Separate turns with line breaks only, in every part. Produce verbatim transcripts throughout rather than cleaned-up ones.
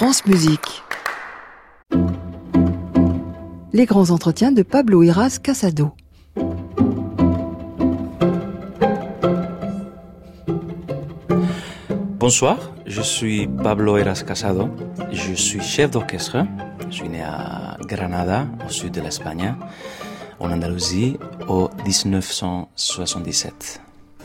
France Musique. Les grands entretiens de Pablo Heras Casado.
Bonsoir, je suis Pablo Heras Casado. Je suis chef d'orchestre. Je suis né à Granada, au sud de l'Espagne, en Andalousie, en dix-neuf cent soixante-dix-sept.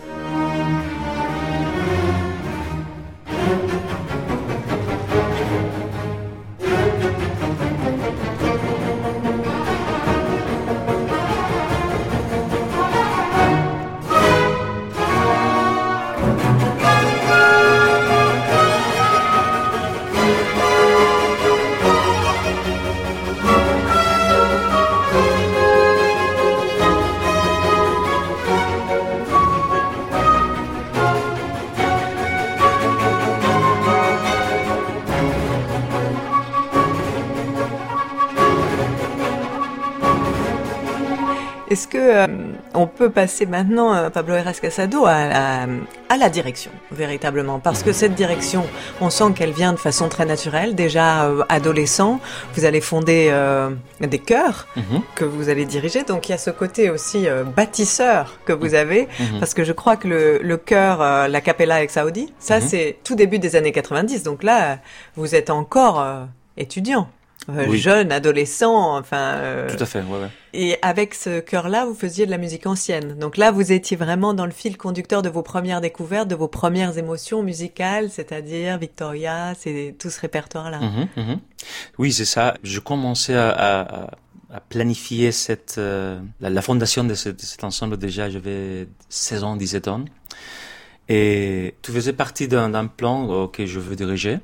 Est-ce que euh, on peut passer maintenant, euh, Pablo Heras Casado, à, à, à la direction, véritablement? Parce que cette direction, on sent qu'elle vient de façon très naturelle. Déjà, euh, adolescent, vous allez fonder euh, des chœurs mm-hmm. que vous allez diriger. Donc, il y a ce côté aussi euh, bâtisseur que vous avez. Mm-hmm. Parce que je crois que le, le chœur, euh, la Capella Exaudi, ça, mm-hmm. c'est tout début des années quatre-vingt-dix. Donc là, vous êtes encore euh, étudiant. Euh, oui. Jeune, adolescent, enfin... Euh,
Tout à fait, ouais, ouais.
Et avec ce chœur-là, vous faisiez de la musique ancienne. Donc là, vous étiez vraiment dans le fil conducteur de vos premières découvertes, de vos premières émotions musicales, c'est-à-dire Victoria, c'est tout ce répertoire-là.
Mmh, mmh. Oui, c'est ça. Je commençais à, à, à planifier cette, euh, la, la fondation de, ce, de cet ensemble déjà, j'avais seize ans, dix-sept ans. Et tout faisait partie d'un, d'un plan que je veux diriger.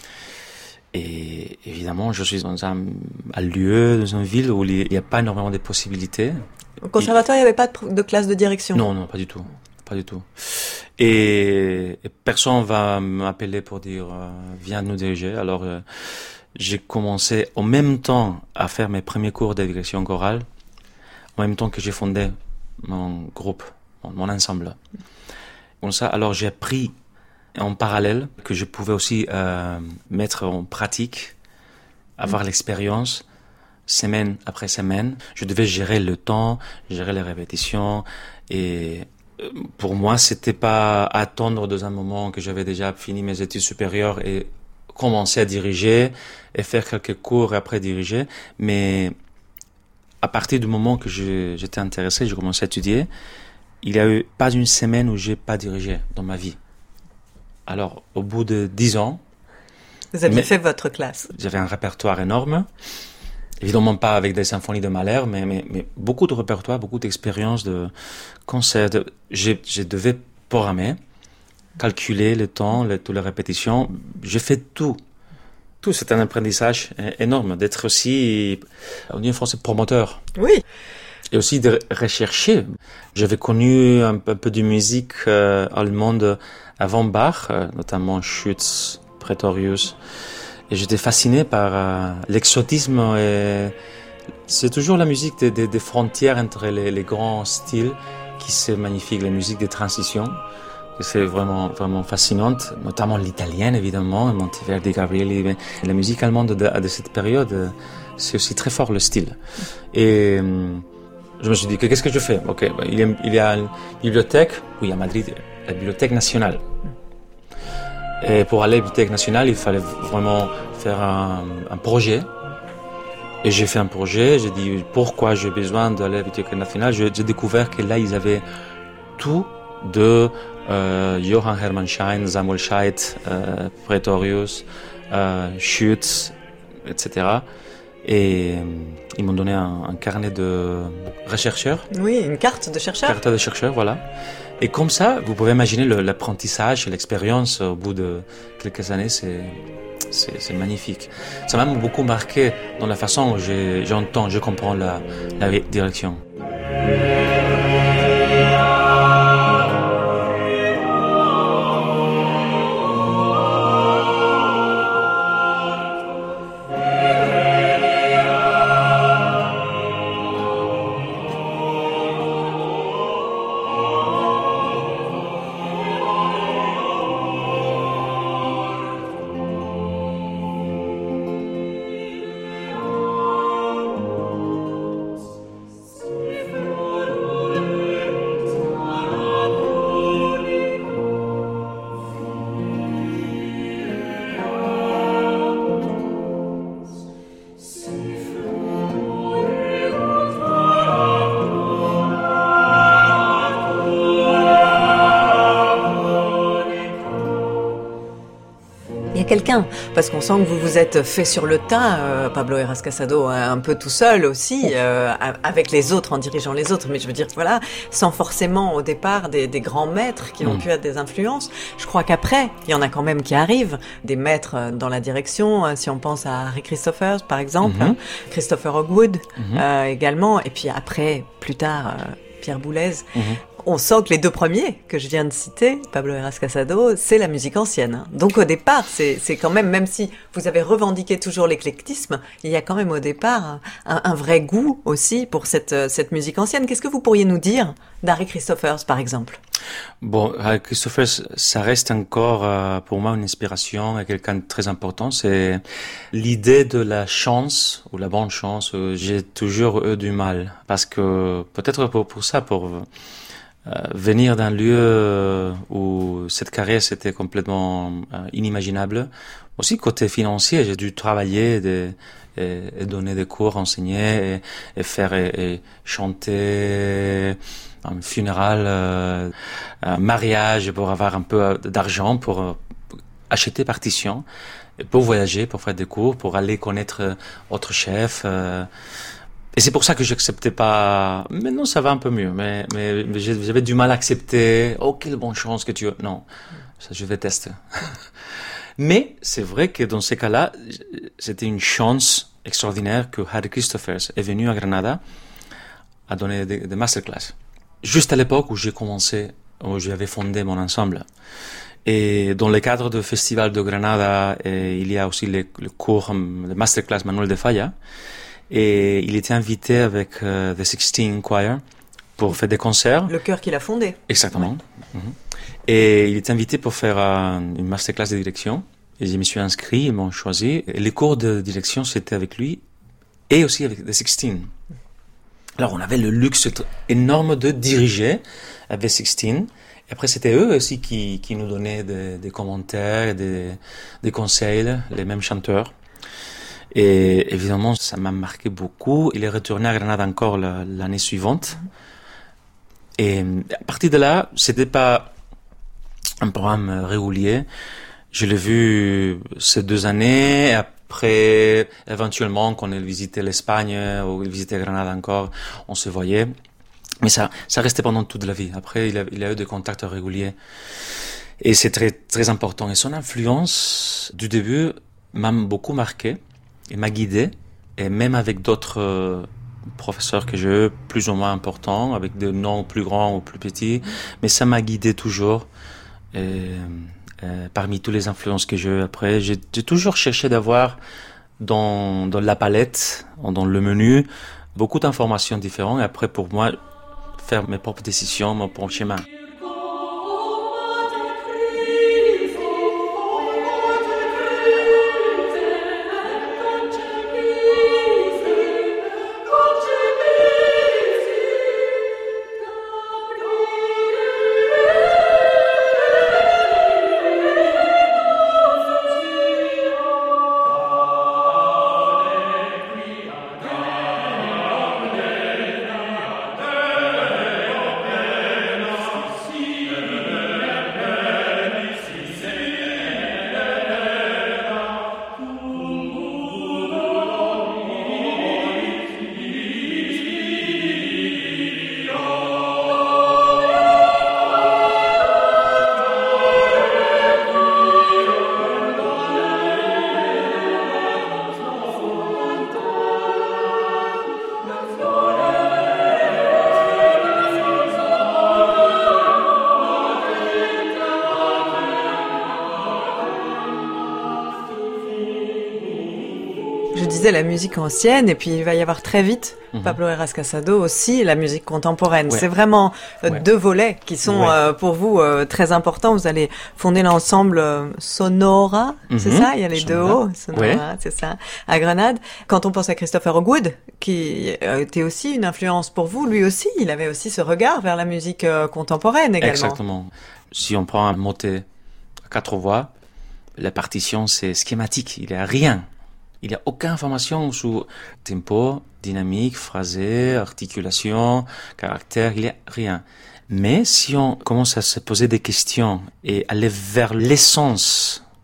Et évidemment, je suis dans un, un lieu, dans une ville où il n'y a pas énormément de possibilités.
Au conservatoire, il n'y avait pas de, de classe de direction?
Non, non, pas du tout. Pas du tout. Et, et personne va m'appeler pour dire euh, viens nous diriger. Alors, euh, j'ai commencé en même temps à faire mes premiers cours de direction chorale, en même temps que j'ai fondé mon groupe, mon, mon ensemble. Comme ça, alors j'ai appris en parallèle, que je pouvais aussi euh, mettre en pratique, avoir mmh. l'expérience, semaine après semaine. Je devais gérer le temps, gérer les répétitions, et pour moi, c'était pas attendre dans un moment que j'avais déjà fini mes études supérieures et commencer à diriger et faire quelques cours et après diriger, mais à partir du moment que je, j'étais intéressé, je commençais à étudier, il n'y a eu pas une semaine où j'ai pas dirigé dans ma vie. Alors, au bout de dix ans...
Vous aviez fait votre classe.
J'avais un répertoire énorme. Évidemment pas avec des symphonies de Mahler, mais, mais, mais beaucoup de répertoire, beaucoup d'expériences, de concerts. De, je, je devais programmer, calculer le temps, le, toutes les répétitions. J'ai fait tout. Tout, c'est un apprentissage énorme. D'être aussi, on dit en français, promoteur.
Oui.
Et aussi de rechercher. J'avais connu un peu, un peu de musique euh, allemande avant Bach, euh, notamment Schütz, Praetorius. Et j'étais fasciné par euh, l'exotisme. Et c'est toujours la musique des, des, des frontières entre les, les grands styles qui c'est magnifique, la musique des transitions. C'est vraiment, vraiment fascinante, notamment l'italienne, évidemment, Monteverdi, Gabrieli. La musique allemande de, de cette période, c'est aussi très fort le style. Et je me suis dit, qu'est-ce que je fais? Ok, il y a, il y a une bibliothèque, oui, à Madrid, la Bibliothèque nationale. Et pour aller à la Bibliothèque nationale, il fallait vraiment faire un, un projet. Et j'ai fait un projet, j'ai dit pourquoi j'ai besoin d'aller à la Bibliothèque nationale. J'ai, j'ai découvert que là, ils avaient tout de euh, Johann Hermann Schein, Samuel Scheidt, euh, Praetorius, euh, Schütz, et cetera. Et euh, ils m'ont donné un, un carnet de chercheurs.
Oui, une carte de chercheur.
Carte de chercheur, voilà. Et comme ça, vous pouvez imaginer le, l'apprentissage, l'expérience au bout de quelques années, c'est, c'est, c'est magnifique. Ça m'a beaucoup marqué dans la façon où j'ai, j'entends, je comprends la, la direction.
Il y a quelqu'un, parce qu'on sent que vous vous êtes fait sur le tas, euh, Pablo Heras Casado, un peu tout seul aussi, euh, avec les autres, en dirigeant les autres, mais je veux dire, voilà, sans forcément au départ des, des grands maîtres qui ont mmh. pu être des influences. Je crois qu'après, il y en a quand même qui arrivent, des maîtres dans la direction, si on pense à Harry Christophers par exemple, mmh. Christopher Hogwood mmh. euh, également, et puis après, plus tard, euh, Pierre Boulez. Mmh. On sent que les deux premiers que je viens de citer, Pablo Heras Casado, c'est la musique ancienne. Donc au départ, c'est, c'est quand même, même si vous avez revendiqué toujours l'éclectisme, il y a quand même au départ un, un vrai goût aussi pour cette, cette musique ancienne. Qu'est-ce que vous pourriez nous dire d'Harry Christophers, par exemple ?
Bon, Harry Christophers, ça reste encore euh, pour moi une inspiration et quelqu'un de très important. C'est l'idée de la chance ou la bonne chance. J'ai toujours eu du mal parce que peut-être pour, pour ça, pour Euh, venir d'un lieu où cette carrière c'était complètement euh, inimaginable. Aussi côté financier, j'ai dû travailler de, et, et donner des cours, enseigner et, et faire et, et chanter un funéral, euh, un mariage pour avoir un peu d'argent pour euh, acheter partition, et pour voyager, pour faire des cours, pour aller connaître autres chefs. Euh, Et c'est pour ça que j'acceptais pas. Maintenant, ça va un peu mieux, mais, mais, mais j'avais du mal à accepter. Oh, quelle bonne chance que tu as. Non, ça, je déteste. Mais c'est vrai que dans ces cas-là, c'était une chance extraordinaire que Harry Christophers est venu à Granada à donner des, des masterclass. Juste à l'époque où j'ai commencé, où j'avais fondé mon ensemble. Et dans le cadre du festival de Granada, et il y a aussi le, le cours, le masterclass Manuel de Falla. Et il était invité avec euh, The Sixteen Choir pour faire des concerts.
Le chœur qu'il a fondé.
Exactement.
Ouais.
Mm-hmm. Et il était invité pour faire euh, une masterclass de direction. Et je me suis inscrit, ils m'ont choisi. Et les cours de direction, c'était avec lui et aussi avec The Sixteen. Alors, on avait le luxe énorme de diriger avec The Sixteen. Et après, c'était eux aussi qui, qui nous donnaient des, des commentaires, des, des conseils, les mêmes chanteurs. Et évidemment, ça m'a marqué beaucoup. Il est retourné à Grenade encore la, l'année suivante. Et à partir de là, c'était pas un programme régulier. Je l'ai vu ces deux années. Après, éventuellement, quand il visitait l'Espagne ou il visitait Grenade encore, on se voyait. Mais ça, ça restait pendant toute la vie. Après, il a, il a eu des contacts réguliers. Et c'est très, très important. Et son influence, du début, m'a beaucoup marqué. Et m'a guidé, et même avec d'autres euh, professeurs que j'ai eu, plus ou moins importants, avec des noms plus grands ou plus petits, mais ça m'a guidé toujours. Et, euh, parmi toutes les influences que j'ai eues après, j'ai, j'ai toujours cherché d'avoir dans, dans la palette, dans le menu, beaucoup d'informations différentes, et après pour moi, faire mes propres décisions, mon propre chemin.
La musique ancienne, et puis il va y avoir très vite mm-hmm. Pablo Heras Casado aussi la musique contemporaine. Ouais. C'est vraiment euh, ouais. deux volets qui sont ouais. euh, pour vous euh, très importants. Vous allez fonder l'ensemble euh, Sonora, mm-hmm. c'est ça? Il y a les Sonora. deux hauts, Sonora, ouais. c'est ça, à Grenade. Quand on pense à Christopher Hogwood, qui euh, était aussi une influence pour vous, lui aussi, il avait aussi ce regard vers la musique euh, contemporaine également.
Exactement. Si on prend un motet à quatre voix, la partition c'est schématique, il n'y a rien. Il n'y a aucune information sur tempo, dynamique, phrasé, articulation, caractère, il n'y a rien. Mais si on commence à se poser des questions et aller vers l'essence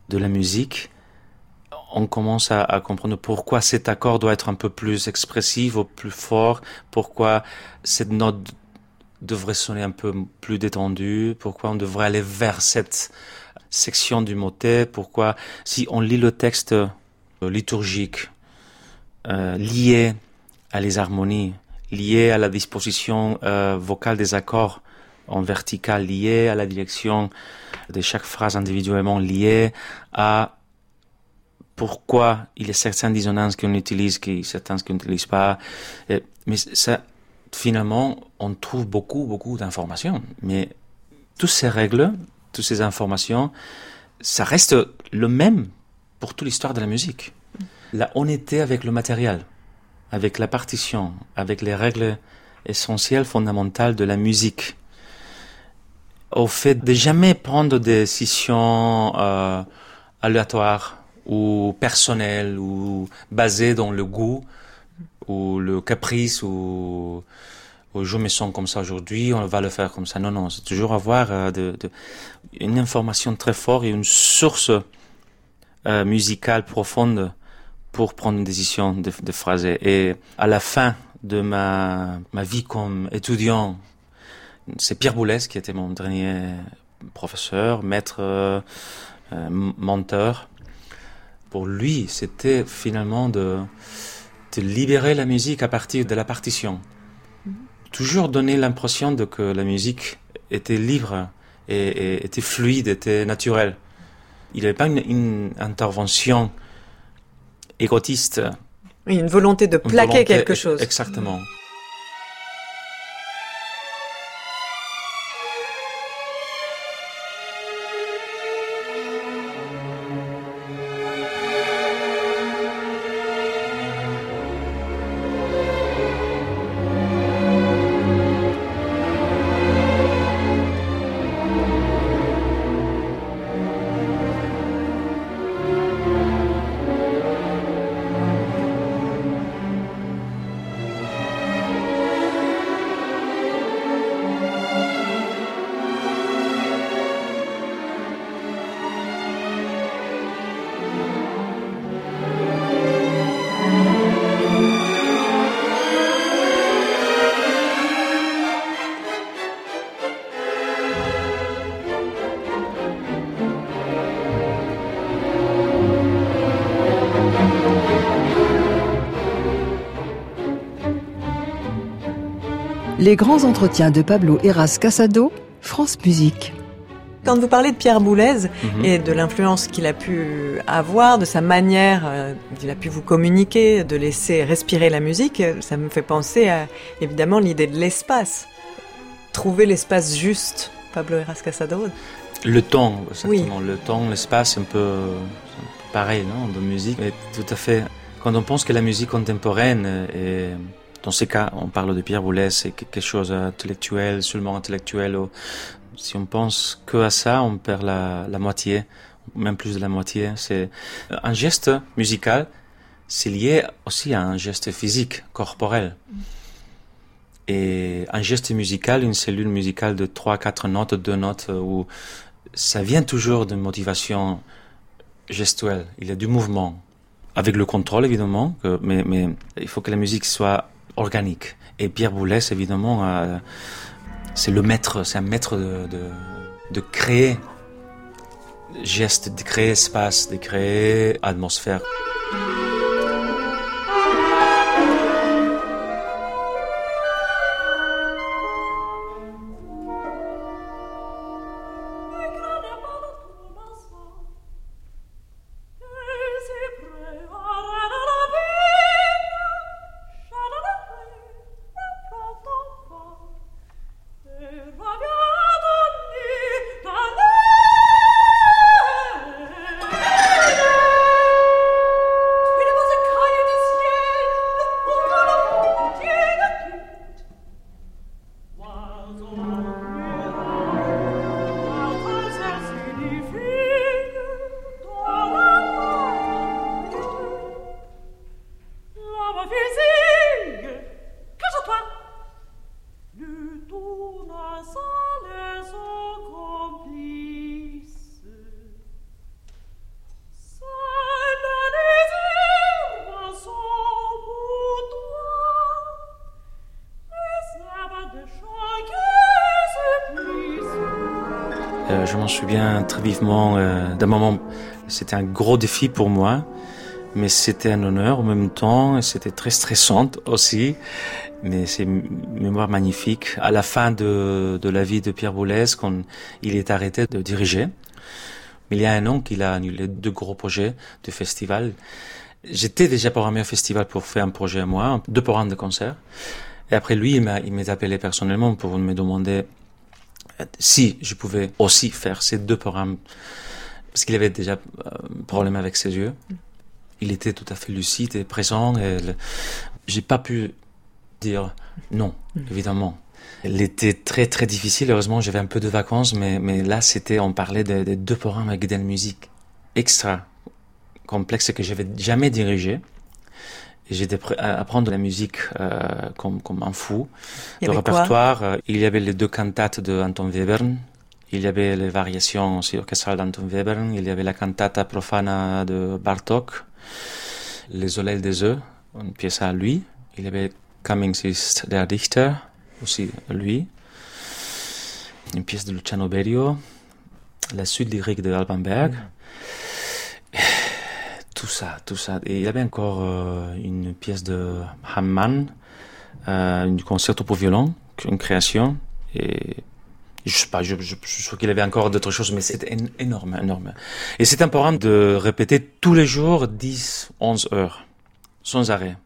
de la musique, on commence à, à comprendre pourquoi cet accord doit être un peu plus expressif ou plus fort, pourquoi cette note devrait sonner un peu plus détendue, pourquoi on devrait aller vers cette section du motet, pourquoi si on lit le texte liturgique euh, lié à les harmonies, lié à la disposition euh, vocale des accords en vertical, lié à la direction de chaque phrase individuellement, lié à pourquoi il y a certaines dissonances qu'on utilise, qui certaines qu'on n'utilise pas. Et, mais ça, finalement, on trouve beaucoup, beaucoup d'informations. Mais toutes ces règles, toutes ces informations, ça reste le même pour toute l'histoire de la musique. La honnêteté avec le matériel, avec la partition, avec les règles essentielles, fondamentales de la musique. Au fait de jamais prendre des décisions euh, aléatoires ou personnelles ou basées dans le goût ou le caprice ou, ou je me sens comme ça aujourd'hui, on va le faire comme ça. Non, non, c'est toujours avoir euh, de, de, une information très forte et une source euh, musicale profonde pour prendre une décision de, de phraser. Et à la fin de ma, ma vie comme étudiant, c'est Pierre Boulez qui était mon dernier professeur, maître, euh, menteur. Pour lui, c'était finalement de, de libérer la musique à partir de la partition. Mm-hmm. Toujours donner l'impression de que la musique était libre, et, et était fluide, était naturelle. Il n'y avait pas une, une intervention égotiste.
Oui, une volonté de plaquer volonté, quelque chose.
Exactement.
Les grands entretiens de Pablo Heras Casado, France Musique.
Quand vous parlez de Pierre Boulez mm-hmm. et de l'influence qu'il a pu avoir, de sa manière, euh, il a pu vous communiquer, de laisser respirer la musique, ça me fait penser à, évidemment, l'idée de l'espace. Trouver l'espace juste, Pablo Heras Casado.
Le temps, exactement. Oui. Le temps, l'espace, c'est un peu, c'est un peu pareil, non, de musique. Mais tout à fait. Quand on pense que la musique contemporaine est... Dans ces cas, on parle de Pierre Boulez, c'est quelque chose d'intellectuel, seulement intellectuel. Si on pense que à ça, on perd la, la moitié, même plus de la moitié. C'est un geste musical, c'est lié aussi à un geste physique, corporel. Et un geste musical, une cellule musicale de trois, quatre notes, deux notes, où ça vient toujours d'une motivation gestuelle. Il y a du mouvement, avec le contrôle évidemment, que, mais, mais il faut que la musique soit organique. Et Pierre Boulez, évidemment, euh, c'est le maître, c'est un maître de, de, de créer gestes, de créer espace, de créer atmosphère. je m'en souviens très vivement euh, d'un moment. C'était un gros défi pour moi, mais c'était un honneur en même temps. Et c'était très stressant aussi, mais c'est une mémoire magnifique. À la fin de, de la vie de Pierre Boulez, quand il est arrêté de diriger, il y a un an qu'il a annulé deux gros projets de festival. J'étais déjà programmé au festival pour faire un projet à moi, deux programmes de concert. Et après lui, il m'a, il m'a appelé personnellement pour me demander si je pouvais aussi faire ces deux programmes. Parce qu'il avait déjà un problème avec ses yeux. Il était tout à fait lucide et présent. Et le... J'ai pas pu dire non, évidemment. L'été très très difficile. Heureusement, j'avais un peu de vacances, mais, mais là, c'était, on parlait de, de deux programmes avec des musiques extra complexes que j'avais jamais dirigées. Et j'étais prêt à apprendre la musique euh, comme, comme un fou. Le répertoire, euh, il y avait les deux cantates de Anton Webern. Il y avait les variations aussi orchestrales d'Anton Webern. Il y avait la cantata profana de Bartók. Les Olel des œufs, une pièce à lui. Il y avait Cummings ist der Dichter, aussi lui. Une pièce de Luciano Berio. La suite lyrique de Alban Berg. Mmh. Tout ça, tout ça. Et il y avait encore euh, une pièce de Hammann, euh, un concerto pour violon, une création. Et je sais pas, je, je, je suis sûr qu'il y avait encore d'autres choses, mais c'était énorme, énorme. Et c'est un programme de répéter tous les jours dix, onze heures, sans arrêt.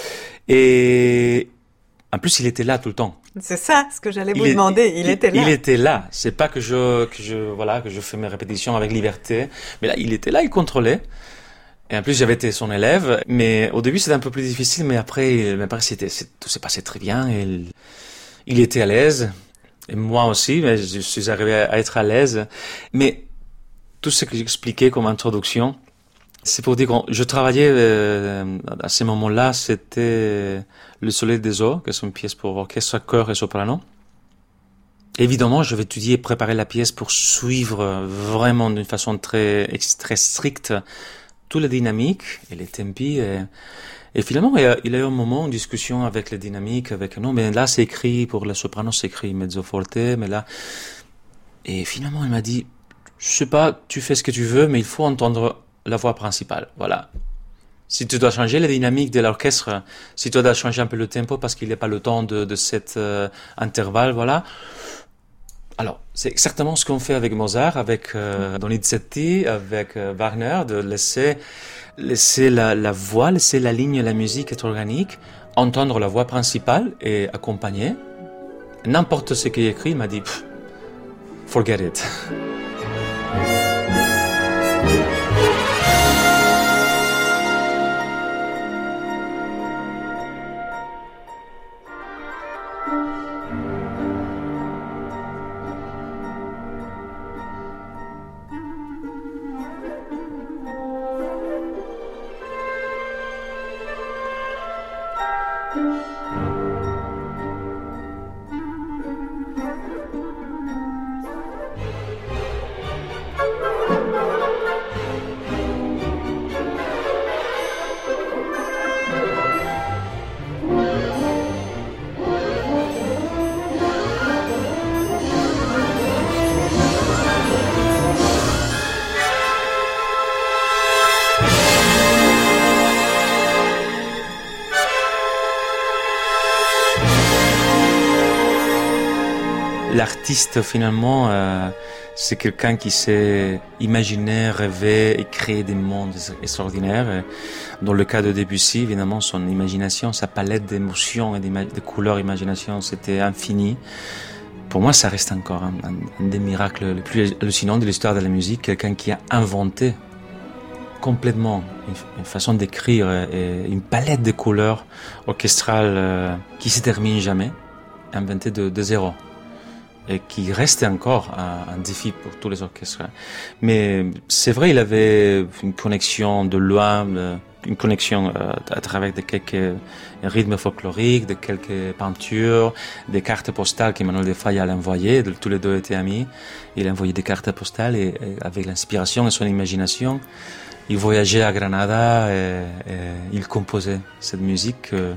Et en plus, il était là tout le temps.
C'est ça, ce que j'allais vous
il
demander.
Il,
il était là.
Il était là. C'est pas que je, que je, voilà, que je fais mes répétitions avec liberté, mais là, il était là, il contrôlait. Et en plus, j'avais été son élève, mais au début, c'était un peu plus difficile, mais après, mais après c'était, c'est, tout s'est passé très bien. Et il, il était à l'aise. Et moi aussi, mais je suis arrivé à être à l'aise. Mais tout ce que j'expliquais comme introduction, c'est pour dire que je travaillais euh, à ce moment-là, c'était Le Soleil des eaux, qui est une pièce pour orchestre, chœur et soprano. Évidemment, je vais étudier et préparer la pièce pour suivre vraiment d'une façon très, très stricte toutes les dynamiques et les tempi. Et, et finalement, il y, a, il y a eu un moment, une discussion avec les dynamiques, avec non, mais là c'est écrit pour le soprano, c'est écrit mezzo forte, mais là. Et finalement, il m'a dit, je sais pas, tu fais ce que tu veux, mais il faut entendre la voix principale. Voilà. Si tu dois changer la dynamique de l'orchestre, si tu dois changer un peu le tempo parce qu'il n'y a pas le temps de, de cet euh, intervalle, voilà. Alors, c'est exactement ce qu'on fait avec Mozart, avec euh, Donizetti, avec euh, Wagner, de laisser, laisser la, la voix, laisser la ligne, la musique être organique, entendre la voix principale et accompagner. N'importe ce qui est écrit, il m'a dit, forget it. L'artiste, finalement, euh, c'est quelqu'un qui sait imaginer, rêver et créer des mondes extraordinaires. Dans le cas de Debussy, évidemment, son imagination, sa palette d'émotions et de couleurs, imagination, c'était infini. Pour moi, ça reste encore un, un, un des miracles les plus hallucinants de l'histoire de la musique. Quelqu'un qui a inventé complètement une, une façon d'écrire et une palette de couleurs orchestrales euh, qui se termine jamais, inventée de, de zéro. Et qui restait encore un, un défi pour tous les orchestres. Mais c'est vrai, il avait une connexion de loin, une connexion euh, à travers de quelques rythmes folkloriques, de quelques peintures, des cartes postales qu'Emmanuel de Falla a envoyées. Tous les deux étaient amis. Il a envoyé des cartes postales et, et avec l'inspiration et son imagination, il voyageait à Granada et, et il composait cette musique euh,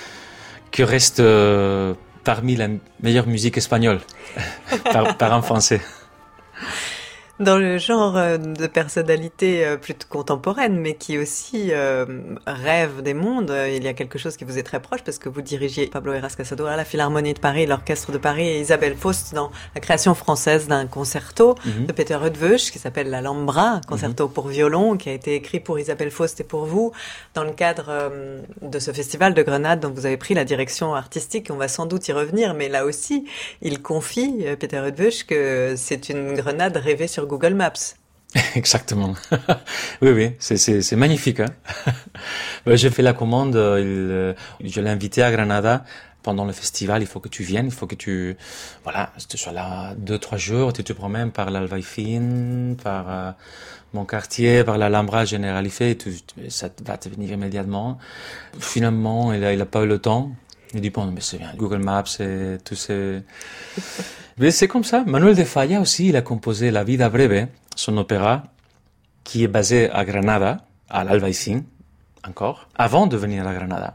qui reste euh, parmi la meilleure musique espagnole par, par un Français.
Dans le genre de personnalité plutôt contemporaine, mais qui aussi euh, rêve des mondes, il y a quelque chose qui vous est très proche parce que vous dirigiez Pablo Heras Casado à la Philharmonie de Paris, l'Orchestre de Paris et Isabelle Faust dans la création française d'un concerto mm-hmm. de Peter Rudveuch qui s'appelle l'Alhambra, un concerto mm-hmm. pour violon qui a été écrit pour Isabelle Faust et pour vous dans le cadre euh, de ce festival de Grenade dont vous avez pris la direction artistique. On va sans doute y revenir, mais là aussi, il confie, Peter Rudveuch, que c'est une Grenade rêvée sur Google Maps.
Exactement. oui, oui, c'est, c'est, c'est magnifique. Hein. J'ai fait la commande, il, je l'ai invité à Granada pendant le festival. Il faut que tu viennes, il faut que tu, voilà, tu sois là deux, trois jours, tu te promènes par l'Albaicín, par euh, mon quartier, par l'Alhambra Generalife, et tu, ça va te venir immédiatement. Finalement, il a, il a pas eu le temps. Il dit, bon, mais c'est bien, Google Maps et tout ces... Mais c'est comme ça. Manuel de Falla aussi, il a composé La Vida Breve, son opéra, qui est basé à Granada, à l'Albaicín, encore, avant de venir à Granada.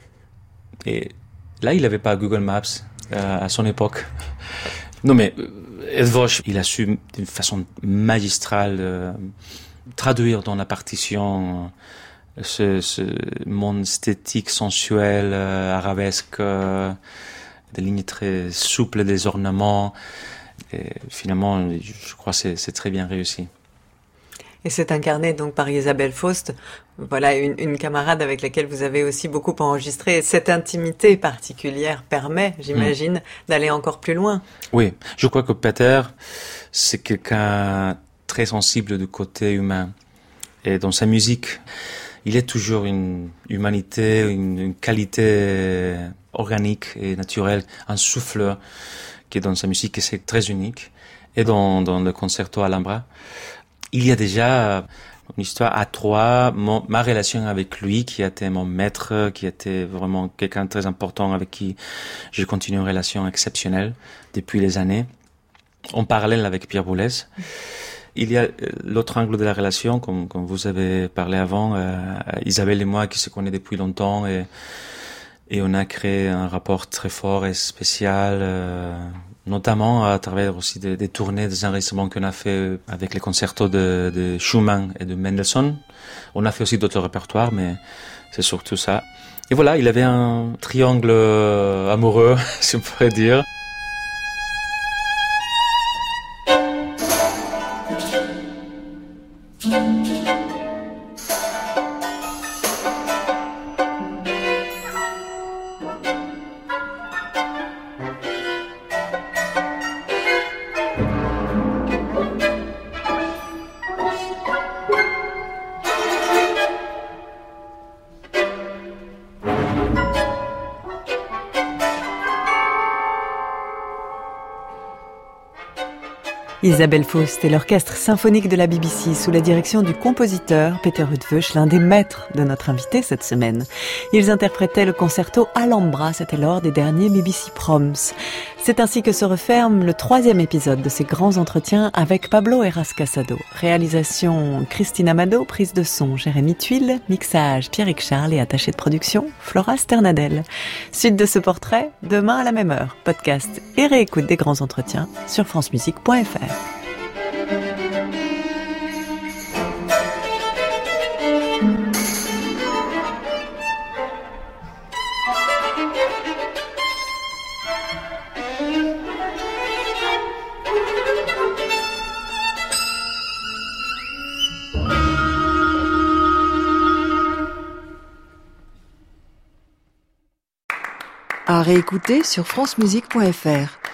Et là, il n'avait pas Google Maps euh, à son époque. Non, mais Rudveuch, il a su d'une façon magistrale euh, traduire dans la partition ce, ce monde esthétique, sensuel, euh, arabesque, euh, des lignes très souples, des ornements. Et finalement, je crois que c'est, c'est très bien réussi.
Et c'est incarné donc par Isabelle Faust, voilà une, une camarade avec laquelle vous avez aussi beaucoup enregistré. Cette intimité particulière permet, j'imagine, mmh. d'aller encore plus loin.
Oui, je crois que Peter, c'est quelqu'un très sensible du côté humain. Et dans sa musique, il y a toujours une humanité, une, une qualité organique et naturelle, un souffle qui est dans sa musique et c'est très unique. Et dans, dans le concerto Alhambra, il y a déjà une histoire à trois, mon, ma relation avec lui, qui a été mon maître, qui était vraiment quelqu'un de très important avec qui je continue une relation exceptionnelle depuis les années. En parallèle avec Pierre Boulez. Il y a l'autre angle de la relation, comme, comme vous avez parlé avant, euh, Isabelle et moi qui se connaissent depuis longtemps et, et on a créé un rapport très fort et spécial, euh, notamment à travers aussi des, des tournées, des enregistrements qu'on a fait avec les concertos de, de Schumann et de Mendelssohn. On a fait aussi d'autres répertoires, mais c'est surtout ça. Et voilà, il avait un triangle amoureux, si on pourrait dire.
Isabelle Faust et l'orchestre symphonique de la B B C sous la direction du compositeur Peter Rudveuch, l'un des maîtres de notre invité cette semaine. Ils interprétaient le concerto Alhambra, c'était lors des derniers B B C Proms. C'est ainsi que se referme le troisième épisode de ces grands entretiens avec Pablo Heras Casado. Réalisation Christine Amado, prise de son Jérémy Tuile, mixage Pierrick Charles et attaché de production Flora Sternadel. Suite de ce portrait, demain à la même heure. Podcast et réécoute des grands entretiens sur francemusique point f r.
À réécouter sur francemusique point f r.